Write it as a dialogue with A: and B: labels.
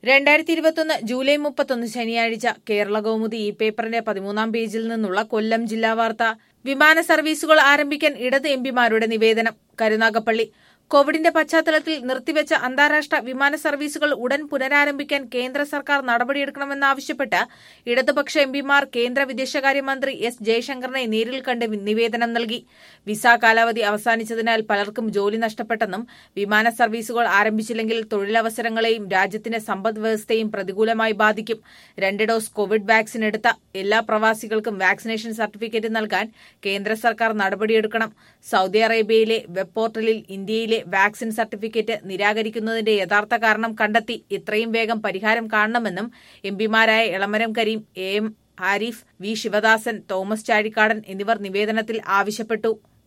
A: 2021 July 31 ശനിയാഴ്ച കേരള കൗമുദി ഈ പേപ്പറിന്റെ 13 പേജിൽ നിന്നുള്ള കൊല്ലം ജില്ലാ വാർത്ത. വിമാന സർവീസുകൾ ആരംഭിക്കാൻ ഇടത് എംപിമാരുടെ നിവേദനം. കരുനാഗപ്പള്ളി. കോവിഡിന്റെ പശ്ചാത്തലത്തിൽ നിർത്തിവെച്ച അന്താരാഷ്ട്ര വിമാന സർവീസുകൾ ഉടൻ പുനരാരംഭിക്കാൻ കേന്ദ്ര സർക്കാർ നടപടിയെടുക്കണമെന്നാവശ്യപ്പെട്ട് ഇടതുപക്ഷ എംപിമാർ കേന്ദ്ര വിദേശകാര്യമന്ത്രി എസ് ജയശങ്കറിനെ നേരിൽ കണ്ട് നിവേദനം നൽകി. വിസ കാലാവധി അവസാനിച്ചതിനാൽ പലർക്കും ജോലി നഷ്ടപ്പെട്ടെന്നും വിമാന സർവീസുകൾ ആരംഭിച്ചില്ലെങ്കിൽ തൊഴിലവസരങ്ങളെയും രാജ്യത്തിന്റെ സമ്പദ് വ്യവസ്ഥയെയും പ്രതികൂലമായി ബാധിക്കും. 2 ഡോസ് കോവിഡ് വാക്സിൻ എടുത്ത എല്ലാ പ്രവാസികൾക്കും വാക്സിനേഷൻ സർട്ടിഫിക്കറ്റ് നൽകാൻ കേന്ദ്ര സർക്കാർ നടപടിയെടുക്കണം. സൗദി അറേബ്യയിലെ വെബ് പോർട്ടലിൽ ഇന്ത്യയിലെ വാക്സിൻ സർട്ടിഫിക്കറ്റ് നിരാകരിക്കുന്നതിന്റെ യഥാർത്ഥ കാരണം കണ്ടെത്തി എത്രയും വേഗം പരിഹാരം കാണണമെന്നും എംപിമാരായ Elamaram Kareem, A M Arif, V Sivadasan, Thomas Chazhikadan എന്നിവർ നിവേദനത്തിൽ ആവശ്യപ്പെട്ടു.